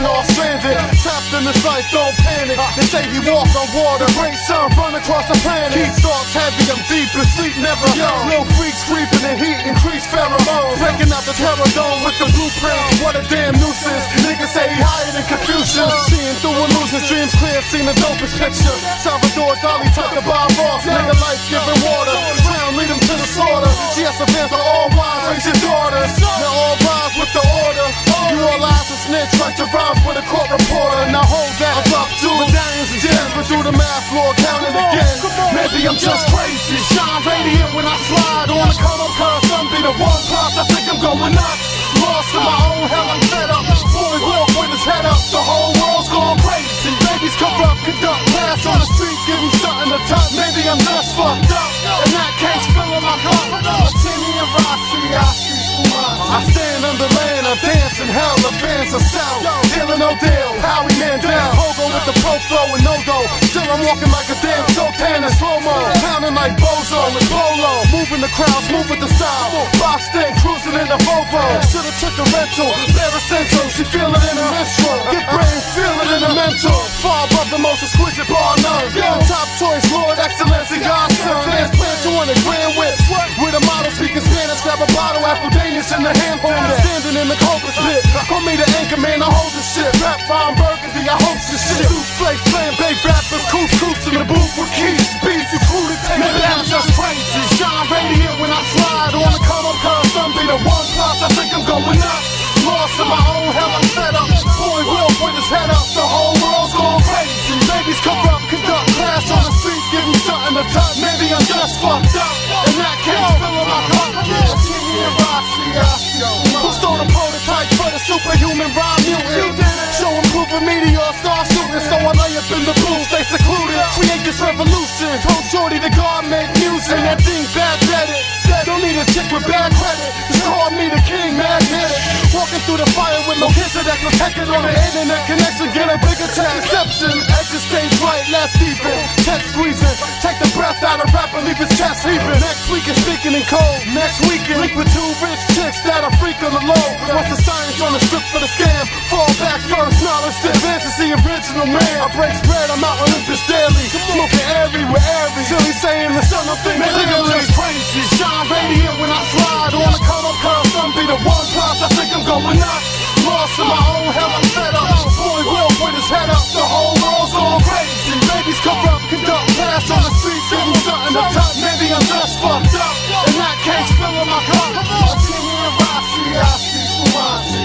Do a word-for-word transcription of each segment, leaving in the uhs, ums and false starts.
getting all stranded. Trapped in this life, don't panic. They say he walked on water. The great sun run across the planet. Keep thoughts heavy, I'm deep in sleep, never young. Little freaks creeping in heat, increase pheromones. Breaking out the terror dome with the blueprint. What a damn nuisance. Niggas say he higher than Confucius. Seeing through illusions, dreams clear, seen the dopest picture. Salvador Dali, Tucker, Bob Ross. Nigga life giving water. Drown, lead them to the slaughter. G S events are all wise, raise your daughters. Now all rise with the order. You all lies and snitch, write your rhymes for the court reporter. Now hold that, I'm up to medallions and gems. But through the math floor, count it again. Maybe I'm just crazy. Shine radiant when I slide on the come up curve. Some be the one plus, I think I'm going nuts. Lost in my own hell, I'm fed up. Boy walk with his head up, the whole world's going crazy. Babies corrupt, conduct class on the streets, give him something to touch. Maybe I'm just fucked up. In that case, filling my cup. Timmy and Rossi, I see I stand under land, I dance in hell, advance or south. Dealing no deal, Howie Mandel. Hogo with the pro flow and no go. Still I'm walking like a damn Sultan in slow-mo. Pounding like Bozo and Polo. Moving the crowds, move with the style. Boxed in, cruising in the Volvo. Should've took a rental, bare essential. She feel it in her menstrual. Get brain, feel it in her mental. Far above the most exquisite bar none. The top choice, Lord Excellence and God's son. Fans plan two hundred grand whips. With a model speaking Spanish, grab a bottle, Apple Danish in the Hampton. Standing in the Cobra pit. Call me the anchor man, I hold the shit. Rap Ron Burgundy, I host the shit. Souffle, flame, bay rappers, coos, coos in the booth with keys. Beats, you cool to take. Maybe I'm just crazy. Shine radiant when I slide on the come up curve. Some be the one plus, I think I'm going nuts. Lost in my own hell, I'm fed up. Boy will with his head up, the whole world's going crazy. Babies corrupt, conduct class on the streets, give me something to touch. Maybe I'm just fucked up. In that case, filling my cup. Yeah, Timmy and Rossi, I see. Who stole the prototype for the superhuman rhyme mutant? Show improving meteor, star shooting. So I lay up in the booth, stay secluded. Create this revolution. Told Shorty the God make music. And that thing bad vetted. Don't need a chick with bad credit. Just call me the king, magnetic. Walking through the fire with no kids that can take it on the internet connection. Get a bigger check. Exception. Exit stage right, left even. Tech squeezing. Take the breath out of rap and leave his chest heaving. Next week is speaking in code. Next weekend, link with two rich chicks that are freak on the low. What's the science on the script for the scam? Fall back first, knowledge to advance is the original man. I break spread, I'm out Olympus daily. Smoking airy with airy. Silly saying the sun, I'm thinking clearly. Crazy. Shine radiant when I slide on the come up curve. Some be the one plus, I think I'm going nuts. Lost in my own hell, I'm fed up. Boy will with his head up, the whole world's going crazy. Babies corrupt, conduct class on the streets, give me something to touch. Maybe I'm just fucked up. In that case, filling my cup. Timmy and Rossi, I see Fumazi.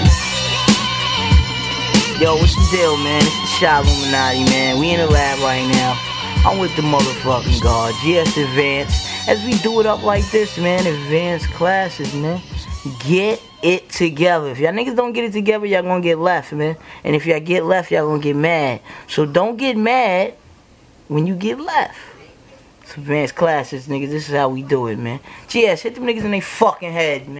Yo, what's the deal, man? It's the Shy Illuminati, man. We in the lab right now. I'm with the motherfucking guard, G S Advanced. As we do it up like this, man, advanced classes, man. Get it together. If y'all niggas don't get it together, y'all gonna get left, man. And if y'all get left, y'all gonna get mad. So don't get mad when you get left. It's advanced classes, niggas. This is how we do it, man. G S, hit them niggas in their fucking head, man.